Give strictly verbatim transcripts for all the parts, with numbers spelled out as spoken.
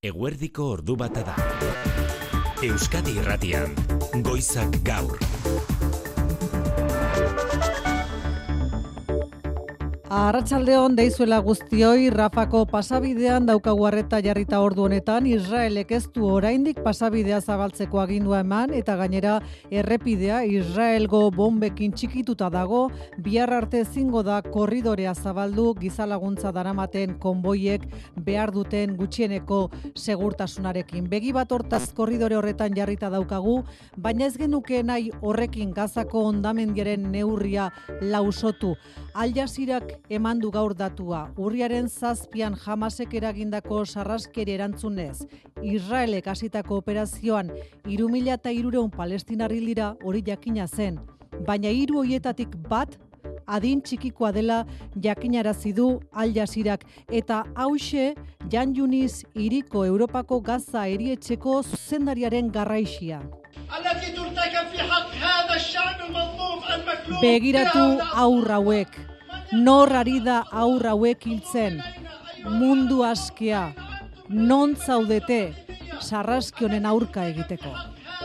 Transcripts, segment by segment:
Eguerdiko ordu bata da. Euskadi Irratian, Goizak Gaur. Arratsaldeon deizuela guztioi, Rafako pasabidean daukagu arreta jarrita ordu honetan, Israelek ez du oraindik pasabidea zabaltzeko agindua eman, eta gainera errepidea Israelgo bombekin txikituta dago, bihar arte ezingo da korridorea zabaldu gizalaguntza daramaten konboiek behar duten gutxieneko segurtasunarekin. Begi bat hortaz korridore horretan jarrita daukagu, baina ez genuke nahi horrekin Gazako hondamendiaren neurria lausotu. Al Jazeerak emandu gaur datua. Urriaren zazpian Hamasek eragindako sarraskeri erantzunez, Israelek hasitako operazioan hiru mila hirurehun palestinar hil dira, hori jakina zen. Baina hiru horietatik bat adin txikikoa dela jakinarazi du Al Jazeerak, eta hauxe Jan Yunis hiriko Europako Gaza erietxeko zuzendariaren garraixia. Begiratu haur hauek, nor ari da haur hauek hiltzen, mundu askea, non zaudete sarraski honen aurka egiteko.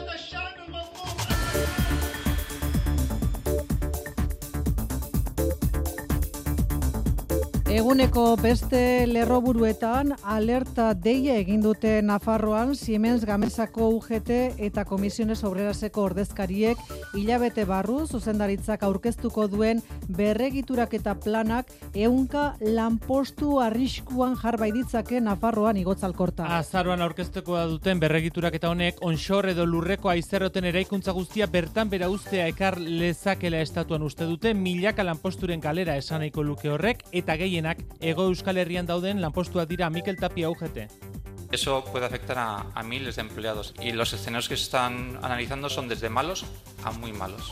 Eguneko beste lerroburuetan alerta deia egin dute Nafarroan Siemens Gamesako U G T eta Komisiones Obreraseko ordezkariek hilabete barru zuzendaritzak aurkeztuko duen berregituraketa planak ehunka lanpostu arriskuan jar baititzake Nafarroan igotzalkorta. Azaroan aurkeztuko duten berregituraketa honek onshore edo lurreko haizerroten eraikuntza guztia bertan bera uztea ekar lezakela estatuan uste dute, milaka lanposturen galera esan nahiko luke horrek, eta gehien Ego Euskal Herrian dauden lanpostuak dira. Mikel Tapia, U G T. Eso puede afectar a, a miles de empleados y los escenarios que se están analizando son desde malos a muy malos.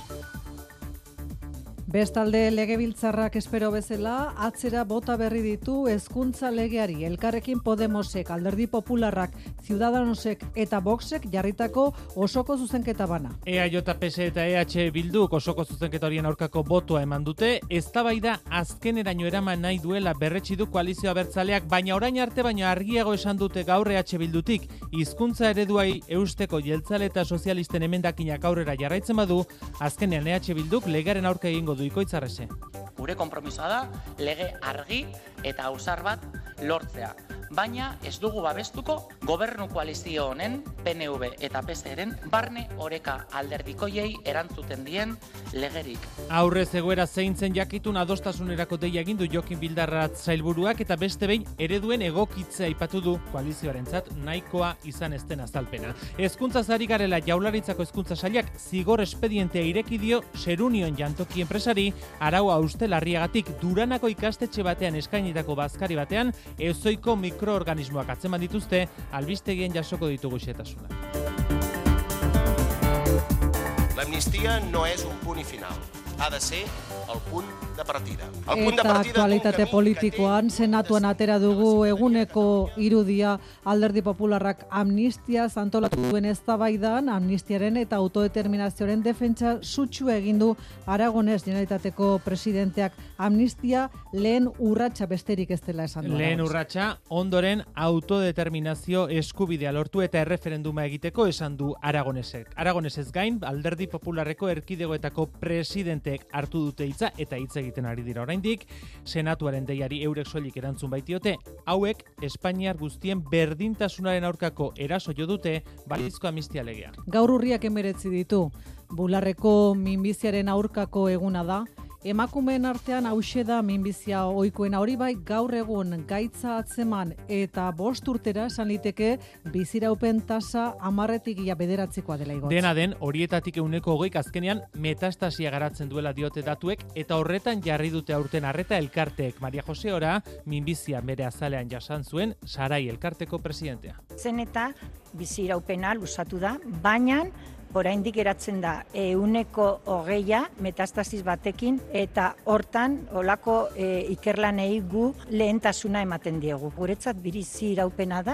Bestalde legebiltzarrak espero bezala atzera bota berri ditu hezkuntza legeari. Elkarrekin Podemosek, Alderdi Popularrak, Ciudadanosek eta Voxek jarritako osoko zuzenketa bana. E A J, P S eta E H Bilduk osoko zuzenketa horien aurkako botoa eman dute, eztabaida azkeneraino eraman nahi duela berretsi du koalizio abertzaleak, baina orain arte baino argiago esan dute gaur E H Bildutik, hizkuntza ereduai eusteko jeltzale eta sozialisten emendakinak aurrera jarraitzen badu, azkenean E H Bilduk legearen aurka egingo du ikoitzarrese. Gure konpromisoa da lege argi eta ausar bat lortzea, baina ez dugu babestuko gobernu koalizio honen P N V eta P S eren barne oreka alderdikoiei erantzuten dien legerik. Aurrez egoera zeintzen jakitun adostasunerako deia egin du Jokin Bildarratz sailburuak, eta beste behin ereduen egokitzea aipatu du koalizioarentzat nahikoa izan ez den azalpena. Hezkuntza ari garela Jaurlaritzako hezkuntza sailak zigor espedientea ireki dio Serunion jantoki enpresari araua ustelarriagatik Duranako ikastetxe batean eskainitako bazkari batean ezoiko mikroorganismoak atzeman dituzte, albistegien jasoko ditugu xetasuna. L'amnistia no és un punt i final, ha de ser el punt de partida. El punt de Eta partida aktualitate politikoan, senatuan atera dugu eguneko irudia Alderdi Popularrak amnistia antolatu duen eztabaidan, amnistiaren eta autodeterminazioaren defentsa sutsu egin du Aragones Generalitateko presidenteak. Amnistia lehen urratsa besterik ez dela esan du. Lehen urratsa, ondoren autodeterminazio eskubidea lortu eta erreferenduma egiteko esan du Aragonesek. Aragonesez gain, Alderdi Popularreko erkidegoetako presidenteek hartu dute hitza eta hitz egiten ari dira oraindik. Senatuaren deiari eurek soilik erantzun baitiote, hauek Espainiar guztien berdintasunaren aurkako eraso jo dute balizko amnistia legea. Gaur urriak emeretzi ditu. Bularreko minbiziaren aurkako eguna da. Emakumeen artean hauxe da minbizia ohikoena, hori bai gaur egun gaitza atzeman eta bost urtera esan liteke biziraupen tasa hamarretik ia bederatzikoa dela igotz. Dena den, horietatik ehuneko hogeik azkenean metastasia garatzen duela diote datuek, eta horretan jarri dute aurten arreta elkarteek. Maria Jose Ora, minbizia bere azalean jasan zuen Sarai elkarteko presidentea. Zen eta biziraupena luzatu da, baina oraindik geratzen da ehuneko hogeia metastasis batekin, eta hortan olako e, ikerlanei gu lehentasuna ematen diegu. Guretzat bizi iraupena da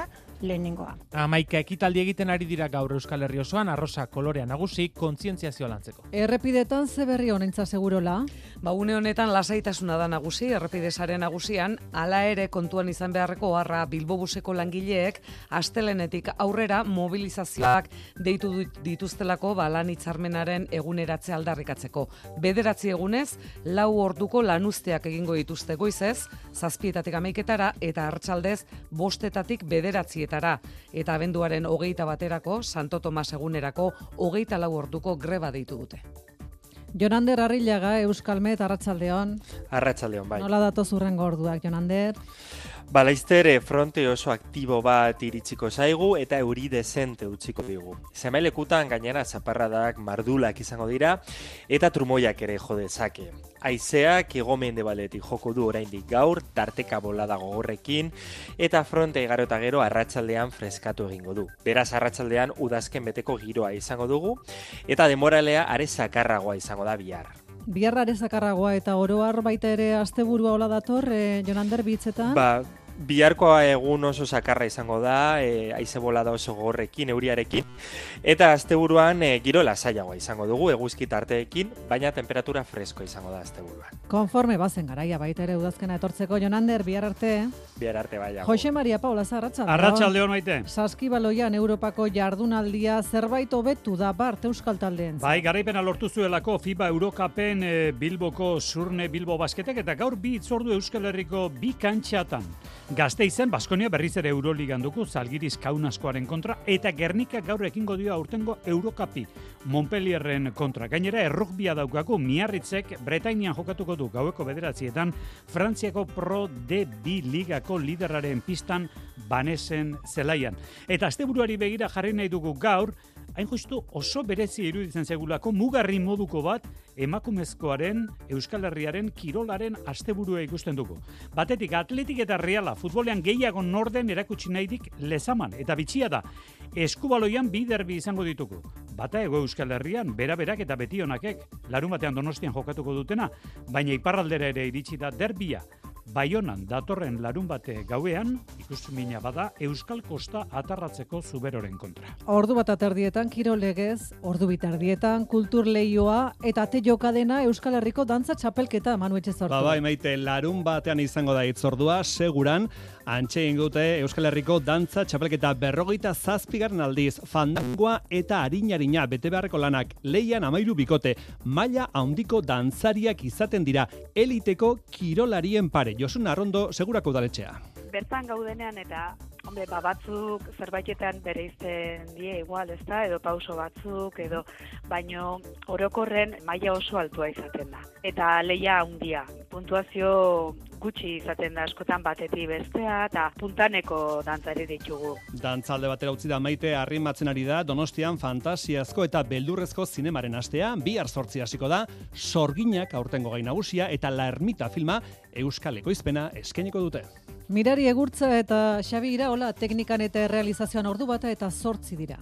lehenengoa. Amaika ekitaldi egiten ari dira gaur Euskal Herri osoan, arrosa kolorea nagusi, kontzientziazioa lantzeko. Errepidetan ze berri honentza segurola? Ba, une honetan lasaitasuna da nagusi, errepidesaren nagusian, hala ere kontuan izan beharreko harra Bilbobuseko langileek astelenetik aurrera mobilizazioak deitu dituztelako ba, lan hitzarmenaren eguneratze aldarrikatzeko. Bederatzi egunez, lau orduko lanuzteak egingo dituzte goizez, zazpietatik hamaiketara eta arratsaldez bostetatik bederatzietara. Eta abenduaren hogeita baterako, Santo Tomas egunerako hogeita lau orduko greba deitu dute. Jonander Arrillaga, Euskalmet, arratsaldeon. Arratsaldeon, bai. Nola datoz hurrengo orduak, Jonander? Ba, laizter fronte oso aktibo bat iritsiko zaigu eta euri dezente utziko digu. Zemailekutan gainera zaparradak mardulak izango dira eta trumoiak ere jo dezake. Haizeak hego-mendebaletik joko du oraindik gaur, tarteka bolada gogorrekin eta fronte igaro eta gero arratsaldean freskatu egingo du. Beraz arratsaldean udazken beteko giroa izango dugu eta denboralea are zakarragoa izango da bihar. Bihar are zakarragoa eta oroar baita ere asteburua hola dator, eh, Jonander bitzetan? Ba, biharkoa egun oso zakarra izango da, e, haize bolada oso gogorrekin, euriarekin, eta asteburuan e, giro lasaiagoa izango dugu, eguzki tarteekin, baina temperatura fresko izango da asteburuan. Konforme bazen garaia baita ere udazkena etortzeko, Jonander, bihar arte. Bihar arte baiago. Jose Maria Paula, arratsaldeon. Arratsaldeon maite. Saskibaloian Europako jardunaldia zerbait hobetu da Bart euskal taldeen. Bai, garaipena lortu zuelako FIBA Eurocupen e, Bilboko Zurne Bilbo basketek eta gaur bi hitzordu Euskal Herriko bi kantxatan. Gasteizen Baskonia berriz ere Euroligan duku Zalgiris Kaunaskoaren kontra eta Gernika gaur ekingo dio aurtengo Eurocupi Montpellierren kontra. Gainera errugbia daukaku Miarritzek Bretainian jokatuko du gaueko bederatzietan Frantziako Pro D bi ligako liderraren pistan Banesen zelaian. Eta asteburuari begira jarri nahi dugu gaur, hain justu oso berezi iruditzen zegulako mugarri moduko bat emakumezkoaren Euskal Herriaren kirolaren asteburua ikusten dugu. Batetik Atletik eta Reala futbolean gehiago norden erakutsi nahidik lezaman eta bitxia da. Eskubaloian bi derbi izango ditugu. Bata Hego Euskal Herrian bera-berak eta betionakek larun batean Donostian jokatuko dutena, baina iparraldera ere iritsi da derbia. Baionan datorren larun bate gauean, ikusmina bada Euskal Kosta atarratzeko Zuberoren kontra. Ordu bat aterdietan kiro legez, ordu bitardietan kultur leioa eta ate jokadena Euskal Herriko dantza txapelketa Manu Etxezortu. Ba, bai, maite, larun batean izango da hitzordua, seguran, antxe ingute Euskal Herriko dantza txapelketa berrogeita zazpigarren aldiz, fandangoa eta arinarina bete beharreko lanak leian amairu bikote, maila handiko dantzariak izaten dira, eliteko kirolarien pare. Josun Arrondo, segurako udaletxea. Bertan gaudenean eta hombre, ba, batzuk zerbaitetan bereizten die igual, ezta, edo pauso batzuk, edo baino orokorren maila oso altua izaten da. Eta leia handia, puntuazio gutxi izaten da askotan batetik bestea eta puntaneko dantzari ditugu. Dantzalde batera utzi da maite arrimatzen ari da Donostian fantasiazko eta beldurrezko zinemaren astea, bihar zortzi hasiko da, Sorginak aurtengo gai nagusia eta La Ermita filma Euskal Ekoizpena eskainiko dute. Mirari Egurtza eta Xabi Iraola teknikan eta realizazioan ordu bata eta zortzi dira.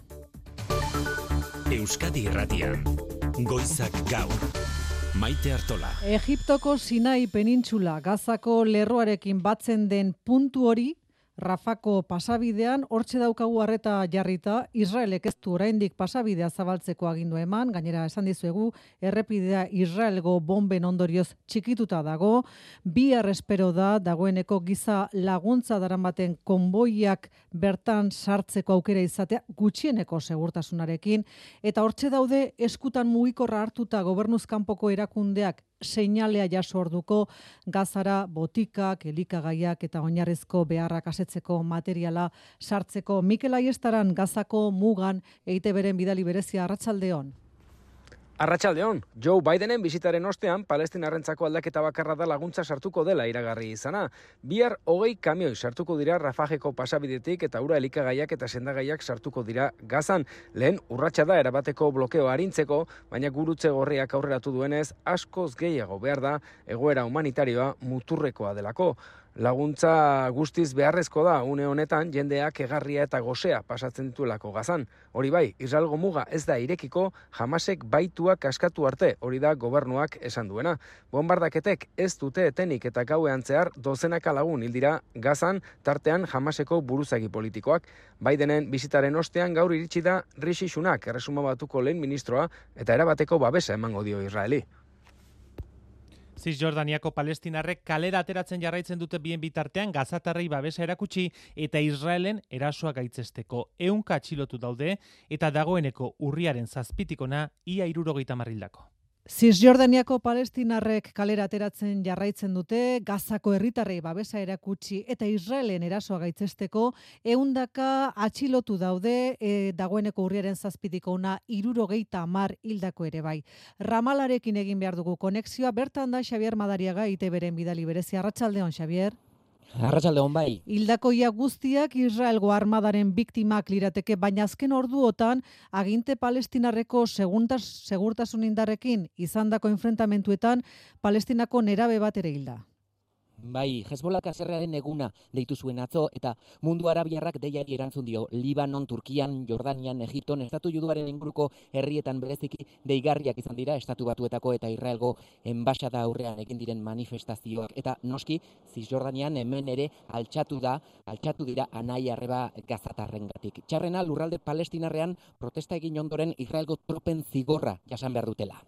Euskadi Irratian, Goizak Gaur. Maite Artola. Egiptoko Sinai penintsula Gazako lerroarekin batzen den puntu hori Rafako pasabidean hortxe daukagu arreta jarrita, Israelek ez du oraindik pasabidea zabaltzeko agindu eman, gainera esan dizuegu errepidea Israelgo bomben ondorioz txikituta dago, bihar espero da dagoeneko giza laguntza daramaten konboiak bertan sartzeko aukera izatea gutxieneko segurtasunarekin, eta hortxe daude eskutan mugikorra hartuta gobernuz kanpoko erakundeak seinalea jaso orduko Gazara botikak, elikagaiak eta oinarrezko beharrak asetzeko materiala sartzeko. Mikel Aiestaran Gazako mugan E I T Beren bidali berezia arratsaldeon. Arratsaldeon, Joe Bidenen bisitaren ostean Palestinarrentzako aldaketa bakarra da laguntza sartuko dela iragarri izana. Bihar hogei kamioi sartuko dira Rafajeko pasabidetik eta ura elikagaiak eta sendagaiak sartuko dira Gazan. Lehen urratsa da erabateko blokeo arintzeko, baina gurutze gorriak aurreratu duenez askoz gehiago behar da egoera humanitarioa muturrekoa delako. Laguntza guztiz beharrezko da une honetan jendeak egarria eta gosea pasatzen dituelako Gazan. Hori bai, Israelgo muga ez da irekiko, Hamasek baituak askatu arte, hori da gobernuak esan duena. Bombardaketek ez dute etenik eta gauean zehar dozenaka lagun hil dira Gazan, tartean Hamaseko buruzagi politikoak. Bidenen bisitaren ostean gaur iritsi da Rishi Sunak, Erresuma Batuko lehen ministroa, eta erabateko babesa emango dio Israeli. Zisjordaniako palestinarrek kalera ateratzen jarraitzen dute bien bitartean gazatarrei babesa erakutsi eta Israelen erasoa gaitzesteko. Ehunka atxilotu daude eta dagoeneko urriaren zazpitikona ia hirurogeita hamar hildako. Zisjordaniako palestinarrek kalera ateratzen jarraitzen dute, Gazako herritarrei babesa erakutsi eta Israelen erasoa gaitzesteko, ehundaka atxilotu daude, e, dagoeneko urriaren zazpitiko una hirurogeita hamar hildako ere bai. Ramalarekin egin behar dugu konexioa, bertan da Xabier Madariaga I T Beren bidali berezi. Arratsaldeon, Xabier. Arratsaldeon bai. Hildakoia guztiak Israelgo armadaren biktimak lirateke, baina azken orduotan aginte palestinarreko seguntas, segurtasun indarrekin izandako enfrentamentuetan Palestinako nerabe bat ere hilda. Bai, Hezbollah haserrearen eguna deitu zuen atzo eta mundu arabiarrak deiari erantzun dio. Libanon, Turkian, Jordanian, Egipton, estatu juduaren inguruko herrietan bereziki deigarriak izan dira estatu batuetako eta Israelgo enbaxada aurrean egin diren manifestazioak. Eta noski, Zisjordanian hemen ere altxatu da, altxatu dira anai arreba gazatarrengatik. Txarrena lurralde palestinarrean protesta egin ondoren Israelgo tropen zigorra jasan behar dutela.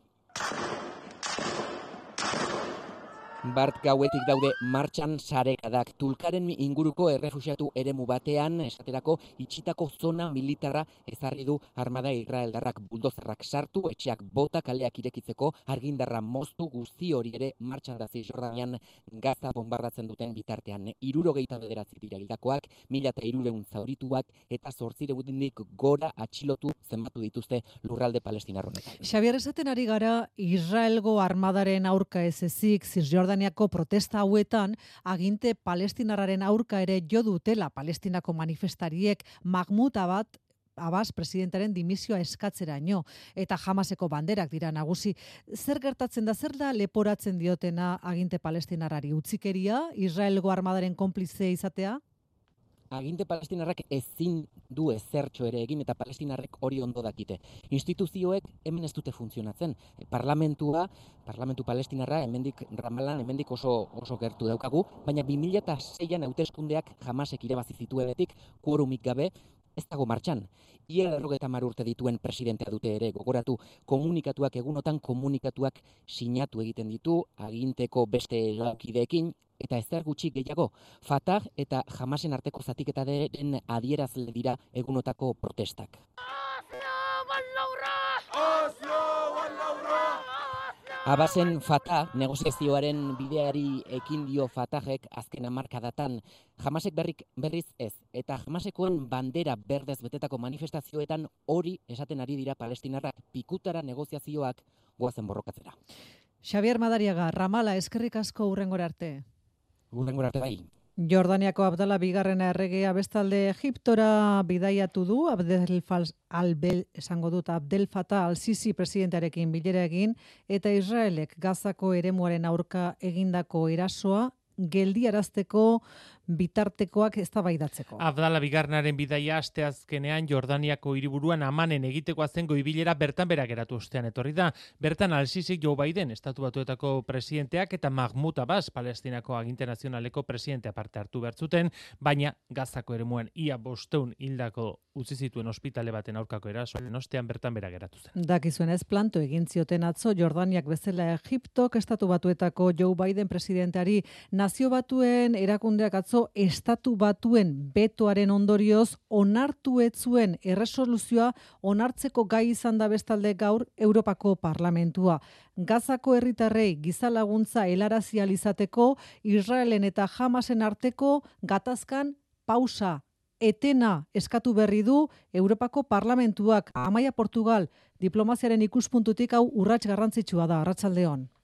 Bart gauetik daude martxan sarekadak. Tulkaren inguruko errefuxiatu eremu batean, esaterako itxitako zona militarra ezarri du armada israeldarrak buldozerrak sartu, etxeak bota kaleak irekitzeko, argindarra moztu, guzti hori ere martxan da Zisjordanian Gaza bombardatzen duten bitartean. Hirurogeita bederatzi dira hildakoak, mila eta hirurehun zaurituak eta zortzireundik gora atxilotu zenbatu dituzte lurralde palestinar honetan. Xabier, esaten ari gara Israelgo armadaren aurka ez ezik Zisjordanian Jordaniako protesta hauetan aginte palestinarraren aurka ere jo dutela Palestinako manifestariek. Mahmoud Abbas Abbas presidentaren dimisioa eskatzeraino eta Hamaseko banderak dira nagusi. Zer gertatzen da, zer da leporatzen diotena aginte palestinarrari? Utzikeria, Israelgo armadaren konplize izatea? Aginte palestinarrak ezin du ezertxo ere egin eta palestinarrek hori ondo dakite. Instituzioek hemen ez dute funtzionatzen. Parlamentua, parlamentu palestinarra hemendik Ramalan, hemendik oso oso gertu daukagu, baina bi mila seian hauteskundeak Hamasek irabazi zituenetik quorumik gabe ez dago martxan. Ia berrogeita hamar urte dituen presidentea dute ere gogoratu, komunikatuak egunotan komunikatuak sinatu egiten ditu aginteko beste laukideekin eta ezer gutxi gehiago. Fatah eta Hamasen arteko zatiketaren adierazle dira egunotako protestak. Abbasen Fatah negoziazioaren bideari ekin dio Fatahek azken hamarkadatan. Hamasek berrik berriz ez. Eta Hamasekoen bandera berdez betetako manifestazioetan hori esaten ari dira palestinarrak, pikutara negoziazioak goazen borrokatzera. Xabier Madariaga, Ramala, eskerrik asko hurrengora arte. Hurrengora arte bai. Jordaniako Abdala bigarrena erregea bestalde Egiptora bidaiatu du, Abdel Albel esango dut Abdel Fattah al-Sisi presidentearekin bilera egin eta Israelek Gazako eremuaren aurka egindako erasoa geldiarazteko bitartekoak eztabaidatzeko. Abdala bigarrenaren bidaia asteazkenean Jordaniako hiriburuan Amanen egitekoa zen goibilera bertan bera geratu ostean etorri da. Bertan al-Sisi Joe Biden, estatu batuetako presidenteak eta Mahmoud Abbas, Palestinako aginte nazionaleko presidentea parte hartu bertzuten, baina Gazako eremuan ia bosteun hildako utzi zituen ospitale baten aurkako erasoaren ostean bertan bera geratu zen. Dakizuen ez planto egin zioten atzo Jordaniak bezala Egiptok estatu batuetako Joe Biden presidenteari. Nazio batuen erakundeak atzo estatu batuen betoaren ondorioz onartu ez zuen erresoluzioa onartzeko gai izan da bestalde gaur Europako Parlamentua. Gazako herritarrei giza laguntza helarazi ahal izateko Israelen eta Hamasen arteko gatazkan pausa etena eskatu berri du Europako Parlamentuak. Amaia Portugal, diplomaziaren ikuspuntutik hau urrats garrantzitsua da, arratsaldeon.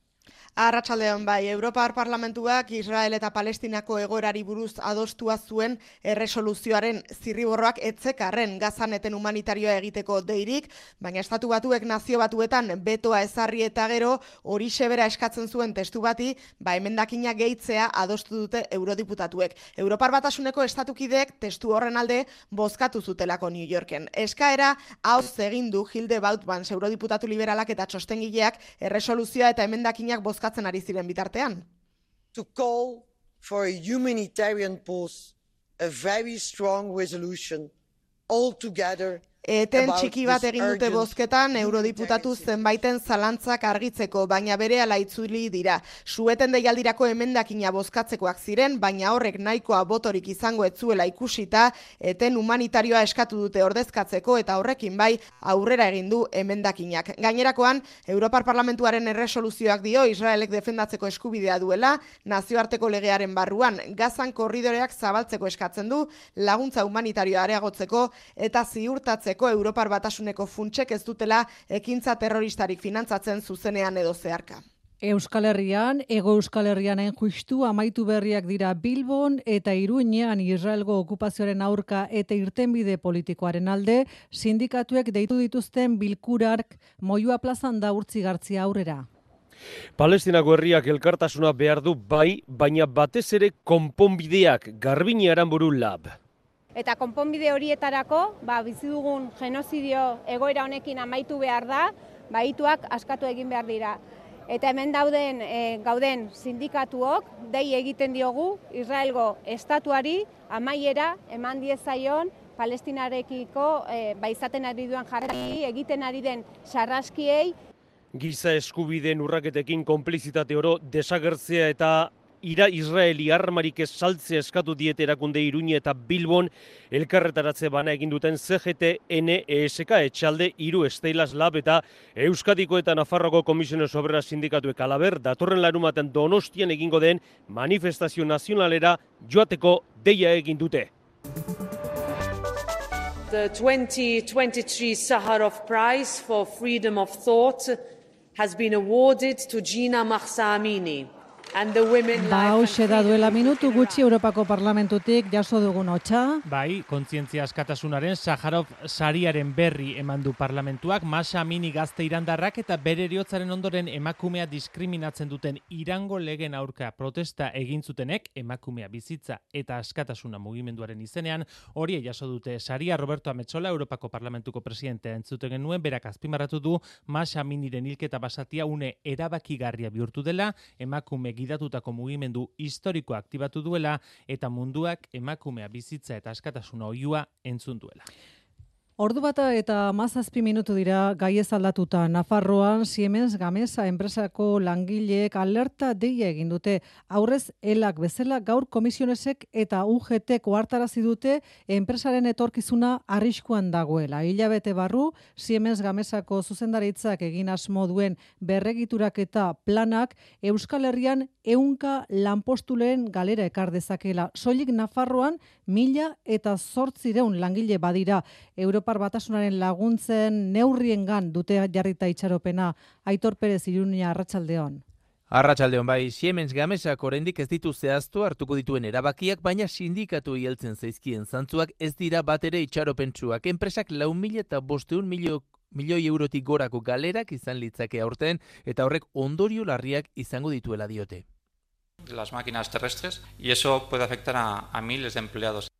Arratsaldeon bai, Europar Parlamentuak Israel eta Palestinako egoerari buruz adostua zuen erresoluzioaren zirriborroak etzekarren Gazan eten humanitarioa egiteko deirik, baina Estatu Batuek Nazio Batuetan betoa ezarri eta gero horixe bera eskatzen zuen testu bati, ba emendakina gehitzea adostu dute eurodiputatuek. Europar Batasuneko estatukideek testu horren alde bozkatu zutelako New Yorken. Eskaera hau egin du Hilde Bautmans eurodiputatu liberalak eta txostengileak erresoluzioa eta emendakinak bozkatu ari ziren bitartean. To call for a humanitarian pause, a very strong resolution all together. Eten txiki bat egin dute bozketan eurodiputatu zenbaiten zalantzak argitzeko, baina berehala itzuli dira. Sueten deialdirako emendakina bozkatzekoak ziren, baina horrek nahikoa botorik izango etzuela ikusita, eten humanitarioa eskatu dute ordezkatzeko eta horrekin bai aurrera egin du emendakinak. Gainerakoan, Europar Parlamentuaren erresoluzioak dio Israelek defendatzeko eskubidea duela, nazioarteko legearen barruan, Gazan korridoreak zabaltzeko eskatzen du, laguntza humanitarioa areagotzeko eta ziurtatzeko Europar Batasuneko funtsek ez dutela ekintza terroristarik finantzatzen zuzenean edo zeharka. Euskal Herrian, Ego Euskal Herrian hain justu amaitu berriak dira Bilbon eta Iruñean Israelgo okupazioaren aurka eta irtenbide politikoaren alde, sindikatuek deitu dituzten bilkurak Moyua plazan da urtzigartzia aurrera. Palestinako herriak elkartasuna behar du bai, baina batez ere konponbideak Garbini Aranburu Lab. Eta konponbide horietarako, ba, bizi dugun genozidio egoera honekin amaitu behar da, ba, ituak askatu egin behar dira. Eta hemen dauden e, gauden sindikatuok dei egiten diogu Israelgo estatuari amaiera eman diezaion Palestinarekiko e, ba, izaten ari duen jarri egiten ari den sarraskiei. Giza eskubideen urraketekin konplizitate oro desagertzea eta ira Israeli armarik ez saltzea eskatu diete erakunde Iruñe eta Bilbon elkarretaratze bana egin duten C G T, N E S K, Etxalde, Hiru, Steilas Lab eta Euskadiko eta Nafarroko Komisiones Obrera Sindikatuek alaber, datorren larumaten Donostian egingo den manifestazio nazionalera joateko deia egin dute. The twenty twenty-three Sakharov Prize for Freedom of Thought has been awarded to Gina Mahsa Amini. Ba, hauxe da duela minutu gutxi Europako Parlamentutik jaso dugun hotxa. Bai, kontzientzia askatasunaren Sakharov sariaren berri eman du parlamentuak, Mahsa Amini gazte irandarrak eta bere heriotzaren ondoren emakumea diskriminatzen duten Irango legen aurka protesta egin zutenek, emakumea bizitza eta askatasuna mugimenduaren izenean, hori jaso dute saria. Roberto Ametsola, Europako Parlamentuko presidentea entzuten genuen, berak azpimarratu du Mahsa Aminiren hilketa basatia une erabakigarria bihurtu dela, emakume gidatutako mugimendu historikoa aktibatu duela eta munduak emakumea bizitza eta askatasuna oihua entzun duela. Ordu bata eta mazazpi minutu dira gaiez aldatuta. Nafarroan Siemens Gamesa enpresako langileek alerta deia egin dute. Aurrez elak bezala gaur komisionesek eta U G T ohartarazi dute enpresaren etorkizuna arriskuan dagoela. Hilabete barru Siemens Gamesako zuzendaritzak egin asmo duen berregituraketa planak Euskal Herrian ehunka lanpostuleen galera ekar dezakela. Soilik Nafarroan mila eta zortzireun langile badira. Europar Batasunaren laguntzen neurriengan dute jarrita itxaropena. Aitor Perez, Iruña, Arratsaldeon. Arratsaldeon bai, Siemens Gamesak oraindik ez ditu zehaztu hartuko dituen erabakiak, baina sindikatu heltzen zaizkien zantzuak ez dira batere itxaropentsuak. Enpresak lau mila eta bostehun milio milioi eurotik gorako galerak izan litzake aurten eta horrek ondorio larriak izango dituela diote. Las máquinas terrestres y eso puede afectar a, a miles de empleados.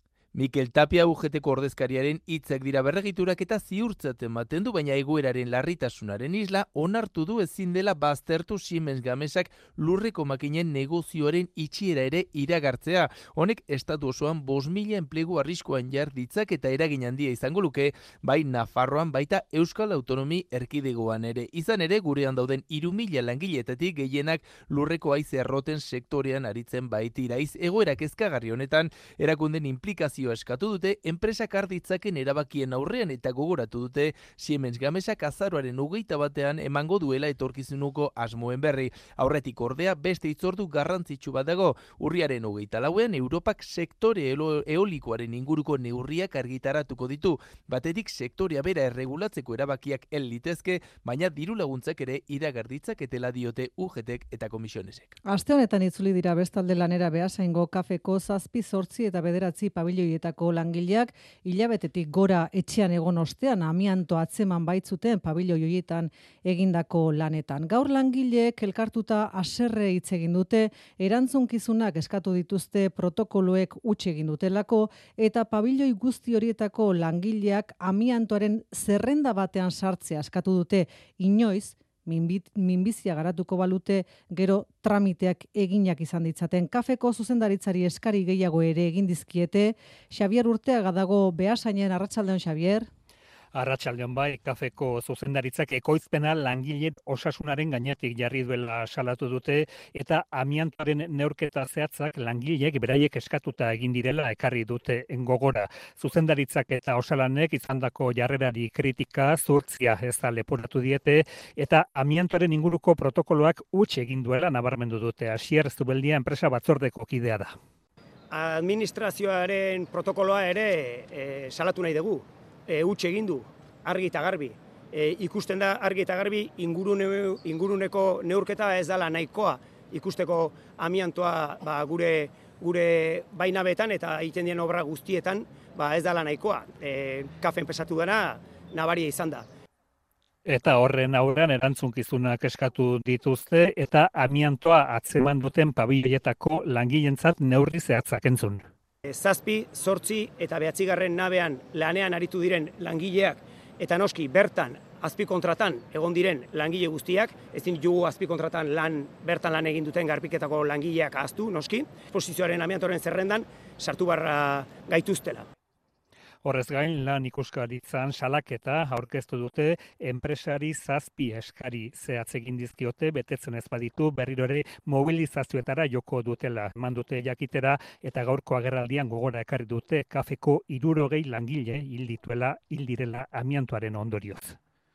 Mikel Tapia U G Teko ordezkariaren hitzak dira berregiturak eta ziurtzat ematen du, baina egoeraren larritasunaren isla onartu du ezin dela baztertu Siemens Gamesak lurreko makinen negozioaren itxiera ere iragartzea. Honek estatu osoan bost mila enplegu arriskuan jar ditzak eta eragin handia izango luke, bai Nafarroan baita Euskal Autonomi Erkidegoan ere. Izan ere gurean dauden hiru mila langileetatik gehienak lurreko haize arroten sektorean aritzen baitira. Iz egoera kezkagarri honetan erakunden implikazio informazioa eskatu dute enpresak arditzaken erabakien aurrean eta gogoratu dute Siemens Gamesak azaroaren hogeita batean emango duela etorkizunuko asmoen berri. Aurretik ordea beste hitzordu garrantzitsu bat dago. Urriaren hogeita lauean Europak sektore eolikoaren inguruko neurriak argitaratuko ditu. Batetik sektorea bera erregulatzeko erabakiak el litezke, baina diru laguntzak ere iragarditzak etela diote U G Tek eta komisionesek. Aste honetan itzuli dira bestalde lanera Beasaingo kafeko zazpi zortzi eta bederatzi pabiloietako langileak hilabetetik gora etxean egon ostean amianto atzeman baitzuten pabiloi horietan egindako lanetan. Gaur langileek elkartuta haserre hitz egin dute, erantzunkizunak eskatu dituzte protokoloek huts egin dutelako eta pabiloi guzti horietako langileak amiantoaren zerrenda batean sartzea eskatu dute. Inoiz minbizia garatuko balute gero tramiteak eginak izan ditzaten. Kafeko zuzendaritzari eskari gehiago ere egin dizkiete. Xabier Urteaga dago Beasainen. Arratsaldeon, Xabier. Arratsaldeon bai, kafeko zuzendaritzak ekoizpena langile osasunaren gainetik jarri duela salatu dute eta amiantoaren neurketa zehatzak langileek beraiek eskatuta egin direla ekarri dute gogora. Zuzendaritzak eta osalanek izandako jarrerari kritika zurtzia ez da leporatu diete eta amiantoaren inguruko protokoloak huts egin duela nabarmendu dute. Asier Zubeldia enpresa batzordeko kidea da. Administrazioaren protokoloa ere e, salatu nahi dugu. E, huts egin du, argi eta garbi. E, ikusten da argi eta garbi ingurune, inguruneko neurketa ez dela nahikoa ikusteko amiantoa ba, gure gure bainabetan eta egiten dien obra guztietan ba, ez dela nahikoa. E, kafen pesatu dena nabaria izan da. Eta horren aurrean erantzunkizunak eskatu dituzte eta amiantoa atzeman duten pabiloietako langileentzat neurri zehatzak entzun. Zazpi, zortzi eta behatzigarren nabean lanean aritu diren langileak eta noski bertan azpikontratan egon diren langile guztiak, ezin ditugu azpikontratan lan bertan lan egin duten garpiketako langileak ahaztu noski, posizioaren amiantoren zerrendan sartu barra gaituztela. Horrez gain, lan ikuskaritzan salaketa aurkeztu dute enpresari zazpi eskari zehatz egin dizkiote, betetzen ez baditu berriro ere mobilizazioetara joko dutela. Eman dute jakitera eta gaurko agerraldian gogora ekarri dute kafeko hirurogei langile hil dituela, hil direla amiantoaren ondorioz.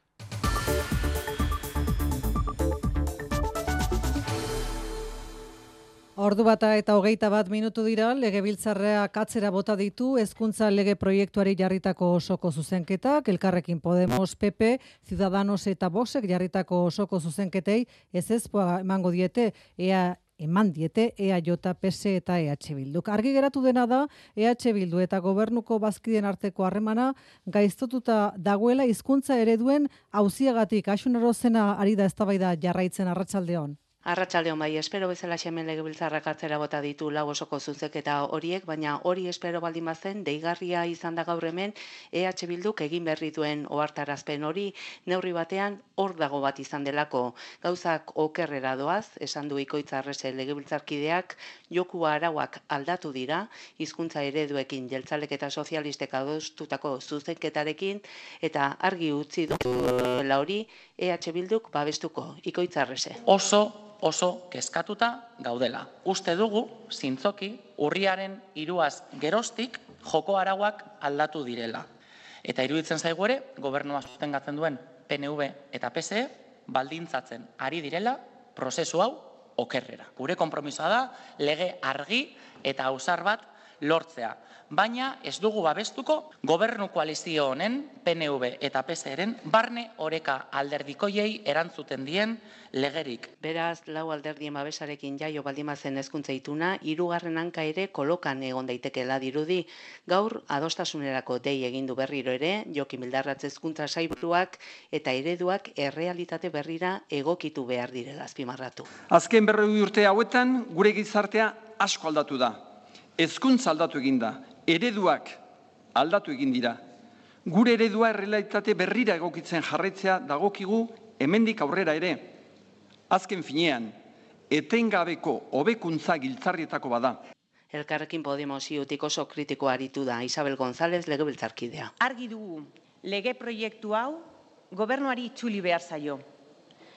Ordu bata eta hogeita bat minutu dira, Legebiltzarrak atzera bota ditu hezkuntza lege proiektuari jarritako osoko zuzenketak, Elkarrekin Podemos, P P, Ciudadanos eta Voxek jarritako osoko zuzenketei ezezkoa emango diete, ea eman diete E A J, P S eta E H Bilduk. Argi geratu dena da, E H Bildu eta gobernuko bazkideen arteko harremana gaiztotuta dagoela hizkuntza ereduen auziagatik. Axun Erozena ari da eztabaida jarraitzen. Arratsaldeon. Arratsaldeon bai, espero bezala hemen Legebiltzarrak atzera bota ditu lau osoko zuzenketa horiek, baina hori espero baldin bazen deigarria izan da gaur hemen E H Bilduk egin berri duen ohartarazpen hori neurri batean hor dago bat izan delako. Gauzak okerrera doaz, esan du Ikoitz Arrese Legebiltzarkideak, joku arauak aldatu dira, hizkuntza ereduekin jeltzalek eta sozialistek adostutako zuzenketarekin eta argi utzi duela hori E H Bilduk babestuko. Ikoitz Arrese. Oso oso kezkatuta gaudela. Uste dugu, zintzoki, urriaren hiruaz geroztik joko arauak aldatu direla. Eta iruditzen zaigu ere, gobernua sostengatzen duen P N V eta P S E baldintzatzen ari direla prozesu hau okerrera. Gure konpromisoa da lege argi eta ausar bat lortzea. Baina ez dugu babestuko gobernu koalizio honen P N V eta P S E-ren barne oreka alderdikoiei erantzuten dien legerik. Beraz, lau alderdien babesarekin jaio baldimazen hezkuntza ituna, hirugarren hanka ere kolokan egon daitekeela dirudi. Gaur adostasunerako dei egin du berriro ere, Jokin Bildarratz hezkuntza sailburuak eta ereduak errealitate berrira egokitu behar direla azpimarratu. Azken berrogei urte hauetan gure gizartea asko aldatu da. Hezkuntza aldatu egin da. Ereduak aldatu egin dira. Gure eredua errealitate berrira egokitzen jarraitzea dagokigu hemendik aurrera ere. Azken finean, etengabeko hobekuntza giltzarrietako bada. Elkarrekin Podemos iutik oso kritiko aritu da Isabel González Legebiltzarkidea. Argi dugu, lege proiektu hau gobernuari itzuli behar zaio.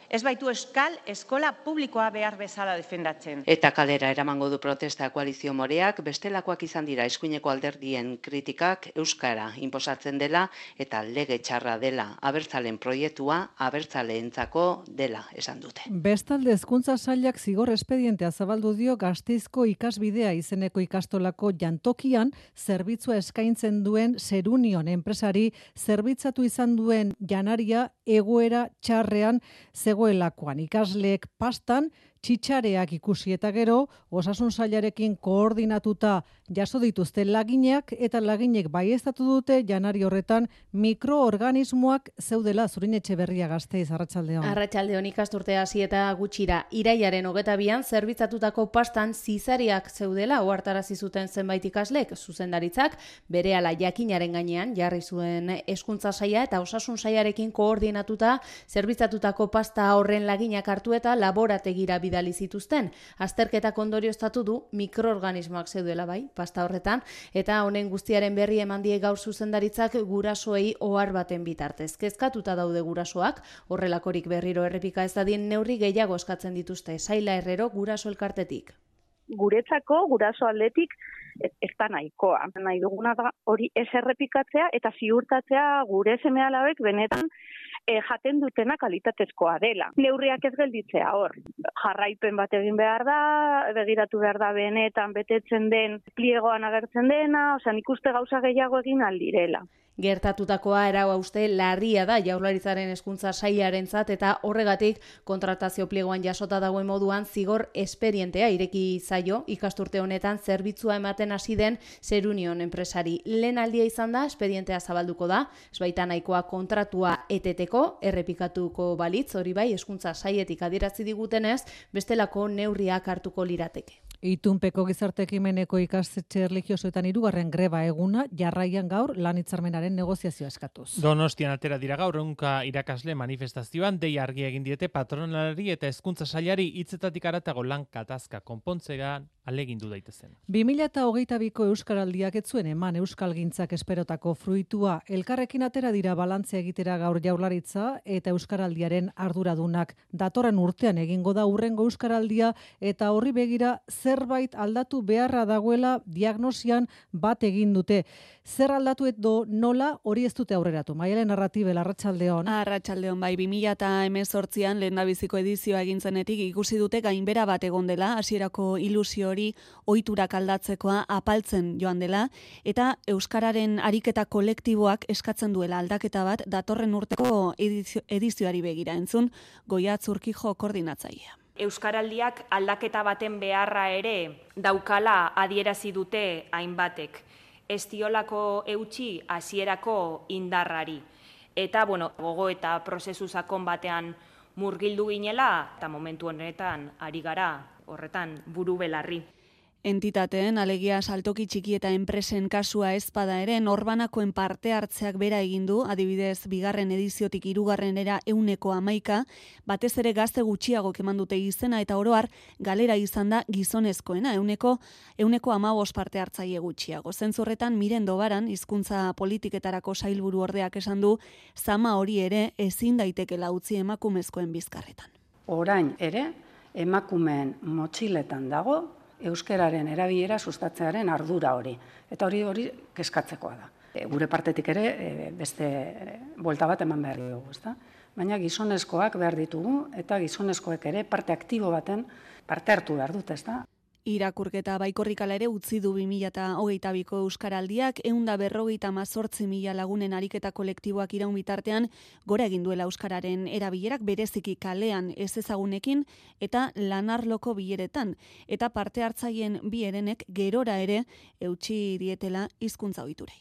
Ez baitu euskal eskola publikoa behar bezala defendatzen. Eta kalera eramango du protesta koalizio moreak, bestelakoak izan dira eskuineko alderdien kritikak euskara inposatzen dela eta lege txarra dela. Abertzalen proiektua abertzaleentzako dela esan dute. Bestalde hezkuntza sailak zigor espedientea zabaldu dio Gasteizko ikasbidea izeneko ikastolako jantokian zerbitzua eskaintzen duen Serunion enpresari zerbitzatu izan duen janaria egoera txarrean zegoelakoan. Ikasleek pastan txitxareak ikusi eta gero, osasun sailarekin koordinatuta jaso dituzte laginak eta laginek baieztatu dute janari horretan mikroorganismoak zeudela. Zurin Etxeberria, Gasteiz, Arratsaldeon. Arratsaldeon, ikasturte hasi eta gutxira iraiaren hogeta bian zerbitzatutako pastan zizariak zeudela ohartarazi zuten zenbait ikaslek. Zuzendaritzak berehala jakinaren gainean jarri zuen hezkuntza saila eta osasun sailarekin koordinatuta zerbitzatutako pasta horren laginak hartu eta laborategira bidali zituzten. Azterketak ondorioztatu du mikroorganismoak zeudela bai pasta horretan, eta honen guztiaren berri eman die gaur zuzendaritzak gurasoei ohar baten bitartez. Kezkatuta daude gurasoak, horrelakorik berriro errepika ez dadin neurri gehiago eskatzen dituzte. Saila Herrero guraso elkartetik. Guretzako, guraso aldetik, ez da nahikoa. Nahi duguna da hori ez errepikatzea eta ziurtatzea gure seme-alabek benetan e, jaten dutena kalitatezkoa dela. Neurriak ez gelditzea hor. Jarraipen bat egin behar da, begiratu behar da benetan betetzen den pliegoan agertzen dena, osea nik uste gauza gehiago egin aldirela. Gertatutakoa erau uste larria da Jaurlaritzaren hezkuntza sailarentzat eta horregatik kontratazio pliegoan jasota dagoen moduan zigor esperientea ireki zaio ikasturte honetan zerbitzua ematen hasi den Serunion enpresari. Lehen aldia izan da, espedientea zabalduko da, ez baita nahikoa kontratua eteteko, errepikatuko balitz, hori bai, hezkuntza sailetik adierazi digutenez, bestelako neurriak hartuko lirateke. Itunpeko gizarte ekimeneko ikastetxe erlijiosoetan hirugarren greba eguna jarraian gaur lan hitzarmenaren negoziazioa eskatuz. Donostian atera dira gaur ehunka irakasle manifestazioan dei argia egin diete patronalari eta hezkuntza sailari hitzetatik haratago lan katazka konpontzean alegindu daitezen. bi mila hogeita biko euskaraldiak ez zuen eman euskalgintzak esperotako fruitua. Elkarrekin atera dira balantzea egitera gaur Jaurlaritza eta euskaraldiaren arduradunak. Datorren urtean egingo da hurrengo euskaraldia eta horri begira zerbait aldatu beharra dagoela diagnosian bat egin dute. Zer aldatu edo nola hori ez dute aurreratu. Maialen Arratibel, Arratsaldeon. Arratsaldeon bai, bi mila hemezortzian lehendabiziko edizioa egin zenetik ikusi dute gainbera bat egon dela, hasierako ilusio hori ohiturak aldatzekoa apaltzen joan dela, eta euskararen ariketa kolektiboak eskatzen duela aldaketa bat datorren urteko edizio, edizioari begira entzun, Goiatz Urkijo koordinatzailea. Euskaraldiak aldaketa baten beharra ere daukala adierazi dute hainbatek. Ez diolako eutxi hasierako indarrari. Eta, bueno, gogo eta prozesu sakon batean murgildu ginela, eta momentu honetan ari gara horretan buru belarri. Entitateen, alegia saltoki txiki eta enpresen kasua ezpada ere, norbanakoen parte hartzeak bera egin du, adibidez, bigarren ediziotik hirugarrenera ehuneko hamaika, batez ere gazte gutxiago keman dute izena eta oroar galera izan da gizonezkoena, ehuneko ehuneko hamabost parte hartzaile gutxiago. Zentzurretan Miren Dobaran, hizkuntza politiketarako sailburu ordeak esan du, zama hori ere ezin daitekela utzi emakumezkoen bizkarretan. Orain ere, emakumeen motxiletan dago, euskararen erabilera sustatzearen ardura hori. Eta hori hori kezkatzekoa da. E, gure partetik ere e, beste buelta bat eman behar dugu, ezta? Baina gizonezkoak behar ditugu eta gizonezkoek ere parte aktibo baten parte hartu behar dute, ezta? Irakurketa baikorrikala ere utzi du bi mila hogeita biko euskaraldiak, ehun eta berrogeita hamazortzi mila lagunen ariketa kolektiboak iraun bitartean gora egin duela euskararen erabilerak bereziki kalean ez ezagunekin eta lanarloko bileretan, eta parte hartzaileen bi herenek gerora ere eutsi dietela hizkuntza ohiturei.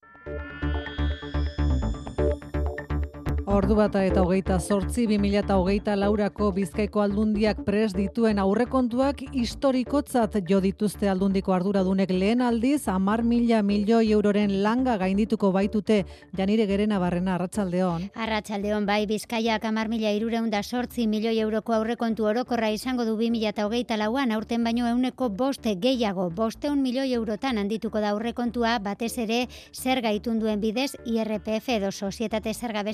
Ordu bata eta hogeita zortzi, bi mila hogeita laurako Bizkaiko aldundiak pres dituen aurrekontuak historikotzat jo dituzte aldundiko arduradunek lehen aldiz, hamar mila milioi euroren langa gaindituko baitute. Janire Gerena Barrena, Arratsaldeon. Arratsaldeon bai, Bizkaiak hamar mila hirurehun eta zortzi milioi euroko aurrekontu orokorra izango du bi mila hogeita lauan, aurten baino ehuneko bost gehiago, bosteun milioi eurotan handituko da aurrekontua, batez ere zerga itunduen bidez I R P F edo sozietate zerga besteak beste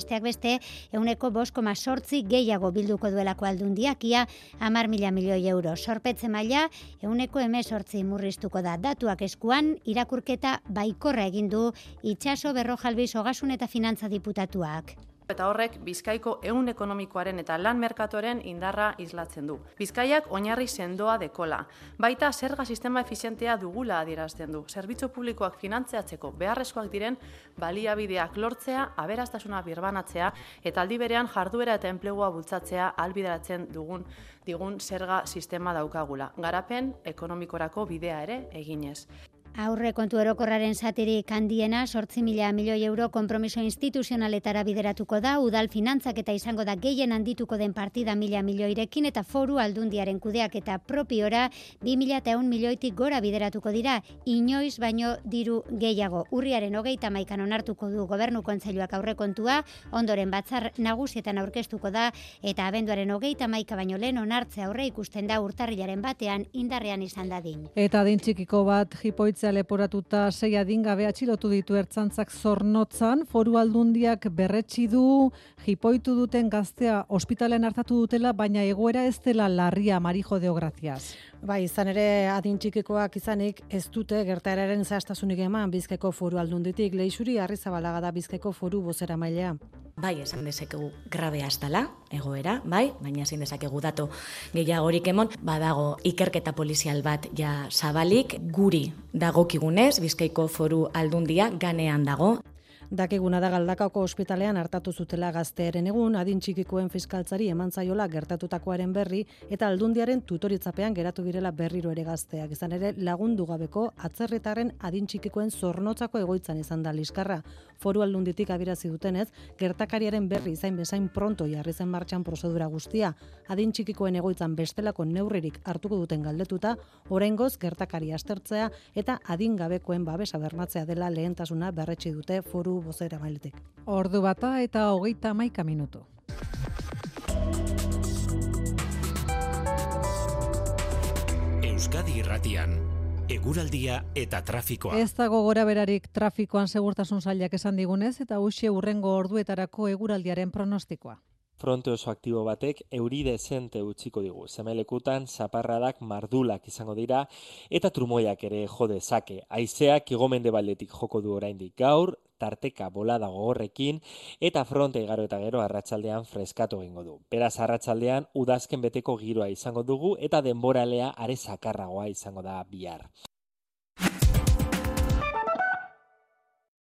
arte, euneko bost koma sortzi gehiago bilduko duelako aldundiak, ia hamar mila milioi euro. Sorpetze maila, euneko hemezortzi murriztuko da. Datuak eskuan, irakurketa baikorra egin du Itxaso Berrojalbiz Ogasun eta Finantza diputatuak. Eta horrek Bizkaiko ehun ekonomikoaren eta lan merkatuaren indarra islatzen du. Bizkaiak oinarri sendoa dekola. Baita zerga sistema efizientea dugula adierazten du. Zerbitzu publikoak finantzeatzeko beharrezkoak diren baliabideak lortzea, aberastasuna birbanatzea eta aldi berean jarduera eta enplegua bultzatzea ahalbideratzen dugun digun zerga sistema daukagula. Garapen ekonomikorako bidea ere eginez. Aurre kontu orokorraren zatirik handiena, zortzi mila milioi euro konpromiso instituzionaletara bideratuko da, udal finantzak eta izango da gehien handituko den partida mila milioirekin eta foru aldundiaren kudeak eta propiora bi mila eta ehun milioitik gora bideratuko dira, inoiz baino diru gehiago. Urriaren hogeita hamaikan onartuko du gobernu kontseiluak aurrekontua, ondoren batzar nagusietan aurkeztuko da eta abenduaren hogeita hamaika baino lehen onartzea aurre ikusten da urtarrilaren batean indarrean izan dadin. Eta adin txikiko bat jipoitzea leporatuta sei adingabe atxilotu ditu ertzaintzak Zornotzan, foru aldundiak berretsi du jipoitu duten gaztea ospitalean hartatu dutela, baina egoera ez dela larria. Marijo Deograziaz. Bai, izan ere adin txikikoak izanik ez dute gertaeraren zehaztasunik eman Bizkaiko foru aldunditik. Leixuri Arrizabalaga da Bizkaiko foru bozeramailea. Bai, esan dezakegu grabea ez dela, egoera, bai, baina ezin dezakegu datu gehiagorik emon, badago ikerketa polizial bat ja zabalik, guri dagokigunez, Bizkaiko foru aldundia ganean dago. Dakiguna da Galdakaoko ospitalean hartatu zutela gaztearen egun, adin txikikoen fiskaltzari eman zaiola gertatutakoaren berri eta aldundiaren tutoritzapean geratu direla berriro ere gazteak. Izan ere lagundu gabeko atzerritarren adin txikikoen Zornotzako egoitzan izan da liskarra. Foru aldunditik abirazi dutenez, gertakariaren berri izain bezain pronto jarri zen martxan prozedura guztia. Adin txikikoen egoitzan bestelako neurririk hartuko duten galdetuta, oraingoz gertakari aztertzea eta adin gabekoen babesa bermatzea dela lehentasuna berretsi dute foru bozera mailetik. Ordu bata eta hogeita hamaika minutu. Euskadi Irratian, eguraldia eta trafikoa. Ez dago gora berarik trafikoan segurtasun sailak esan digunez eta huxe hurrengo orduetarako eguraldiaren pronostikoa. Fronte oso aktibo batek euri dezente utziko digu. Semelekutan zaparradak mardulak izango dira eta trumoiak ere jo dezake. Haizeak hego-mendebaldetik joko du oraindik gaur, tarteka bolada gogorrekin eta fronte igaro eta gero arratsaldean freskatu egingo du. Beraz arratsaldean udazken beteko giroa izango dugu eta denboralea are zakarragoa izango da bihar.